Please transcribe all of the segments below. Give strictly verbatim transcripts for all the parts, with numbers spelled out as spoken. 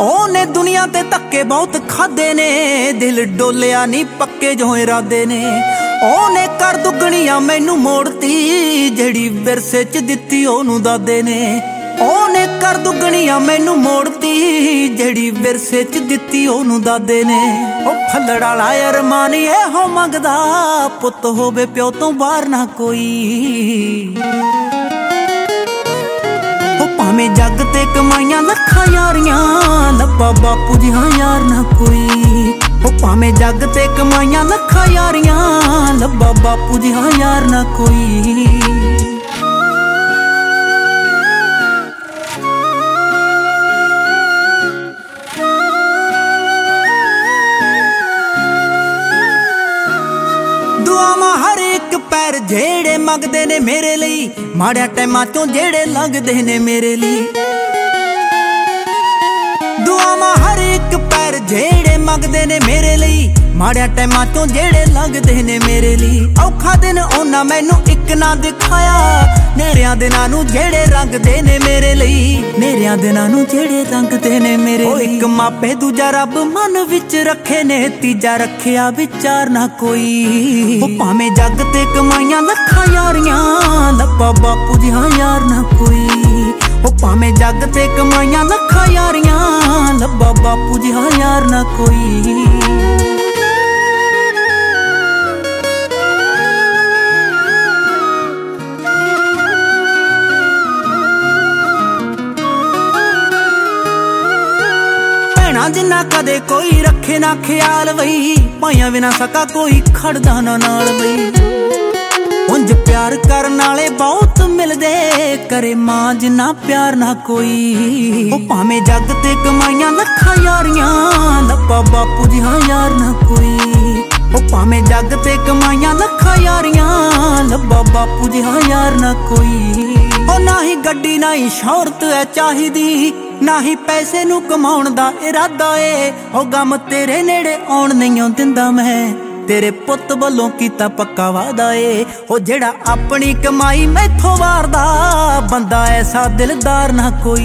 ओने दुनिया ते धक्के बहुत खादे ने, दिल डोलिया नी पक्के जो इरादे ने। ओने कर दुगणियां मैनू मोड़ती, जेड़ी विरसे च दित्ती ओनू दादे ने। ओने कर दुगणियां मैनू मोड़ती, जेड़ी विरसे च दित्ती ओनू दादे ने। ओ फल्लड़ वाला अरमान एहो मंगदा, पुत्त होवे प्यो तो बाहर ना कोई। भावें जग ते कमाइयां लखां यारियां, लब्बा बापू जी हाँ यार ना कोई। ओ भावें जग ते कमाइयां लखां यारियां, लब्बा बापू जी हाँ यार ना कोई। दुआवां हर एक पैर जेड़े मंगदे ने मेरे लई, माड़ियां टाइमां चों जेड़े लंघदे ने मेरे लई। दुआवां हर एक पैर जेड़े मंगदे ने मेरे लई, माड़ियां टाइमां चों जेड़े लंघदे ने मेरे लई। औखा दिन ओना मैनू इक ना दिखाया, नेरियां दिनां नूं जेड़े रंगदे ने मेरे लई। नेरियां दिनां नूं जेड़े रंगदे ने मेरे लई। इक मापे दूजा रब मन विच रखे ने, तीजा रखिया विचार ना कोई। ओ भावें जग ते कमाइयां लखां यारियां, लब्बा बापू जी हाँ यार ना कोई। ओ भावें जग ते कमाइयां लखां यारियां, लब्बा बापू जी हाँ यार ना कोई। जिन्ना कदे कोई रखे ना ख्याल वही, भाइयां बिना सका कोई खड़दा ना नाल वही। उंज प्यार करन वाले बहुत मिलदे, करे मां जिन्ना प्यार ना कोई। ओ भावें जग ते कमाइयां लखां यारियां, लब्बा बापू जी हाँ यार ना कोई। ओ भावें जग ते कमाइयां लखां यारियां, लब्बा बापू जी हाँ यार ना कोई। ओ ना ही गड्डी ना ही शोहरत है चाहिदी, ना ही पैसे नू कमाउण दा इरादा ए। ओ गम तेरे नेड़े आउण नहीं दिंदा मैं, तेरे पुत्त वल्लों कीता पक्का वादा ए। ओ जेड़ा अपनी कमाई मैथों वारदा, बंदा ऐसा दिलदार ना कोई।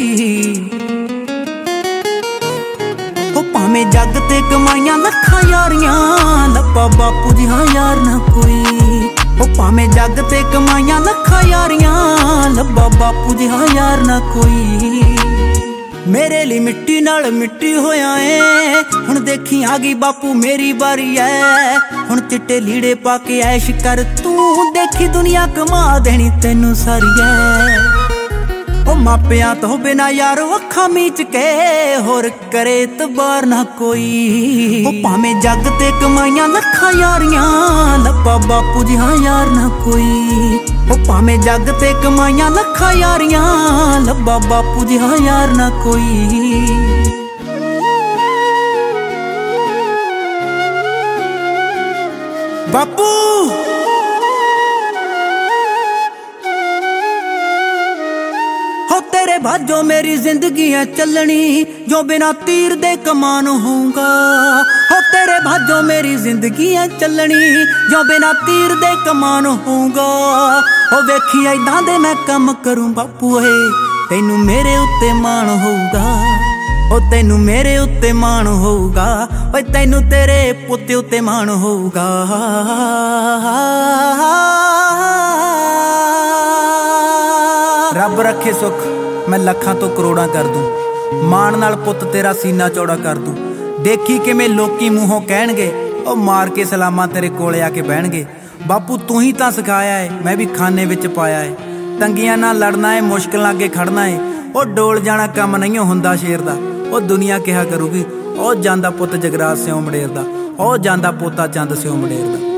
ओ भावें जग ते कमाइयां लखां यारियां, लब्बा बापू जी हाँ यार ना कोई। ओ भावें जग ते कमाइयां लखां यारियां, लब्बा बापू जी हाँ यार ना कोई। मेरे लिए मिट्टी नाल मिट्टी होया है, हुण देखी आ गई बापू मेरी बारी है। हुण चिट्टे लीड़े पाके ऐश कर तू, देखी दुनिया कमा देनी तेनू सारी है। ओ मापियां तो बिना यार अखां मीच के, होर करे तबार ना कोई। ओ भावें जग ते कमाइयां लखां यारियां, लब्बा बापू जी हाँ यार ना कोई। ओ भावें जग ते कमाइयां लखां यारियां, लब्बा बापू जी हाँ यार ना कोई। बापू हो तेरे भाजो मेरी जिंदगी है चलनी, जो बिना तीर दे कमान होऊंगा। हो तेरे भाजो मेरी जिंदगी है चलनी, जो बिना तीर दे कमान होऊंगा। हो वेखी ऐदां दे मैं कम करूं बापू है, तैनू मेरे उत्ते मान होऊगा। ओ तैनू मेरे उत्ते मान होऊगा, ओए तैनू तेरे पुत्ते उत्ते मान होऊगा। रब रखे सुख मैं लखां तो करोड़ां कर दूं, मान नाल पुत्त तेरा सीना चौड़ा कर दूं। देखी किवें लोकी मूहों कहणगे, ओ मार के सलामां तेरे कोले आके बहणगे। बापू तू ही तां सिखाया है, मैं भी खाने विच पाया है। तंगियां नाल लड़ना है, मुश्किलां अगे खड़ना है। ओ डोल जाना कम नहीं हुंदा शेर दा, ओ दुनिया कहा करूगी ओ जांदा पुत्त जगराज सिओ मडेर दा, ओ जांदा पोता चंद सिओ मडेर दा।